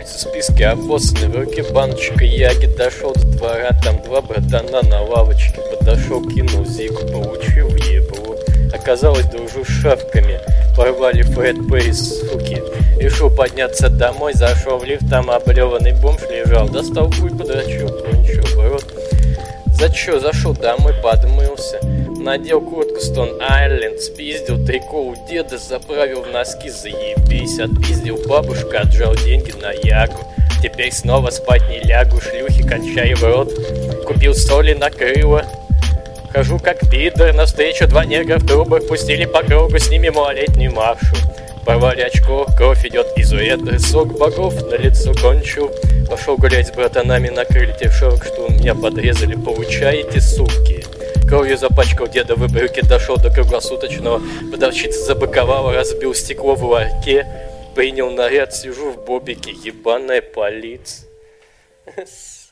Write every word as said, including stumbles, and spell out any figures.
улице списки опоссаны, в руке баночка яги. Дошел до двора, там два братана на лавочке. Подошел, кинул зику, получил ебло. Оказалось, дружу с шавками. Порвали Фред Перри, суки. Решил подняться домой, зашел в лифт, там облеванный бомж лежал. Достал хуй, подрочил, ну ничего, ворот. За чё? Зашел домой, подмылся. Надел куртку Stone Island, спиздил трико у деда, заправил в носки, заебись. Отпиздил бабушка, отжал деньги на ягу. Теперь снова спать не лягу, шлюхи, кончай в рот. Купил соли, накрыло. Хожу как пидор, навстречу два негра в трубах. Пустили по кругу, с ними малолетнюю Машу. Порвали очко, кровь идет из уретры. Сок богов на лицо кончил. Пошел гулять с братанами, накрыли те в шорок, что меня подрезали. Получаете, суки. Кровью запачкал деда в брюки, дошел до круглосуточного. Продавщица забыковала, разбил стекло в ларьке. Принял наряд, сижу в бобике, ебаная полиция.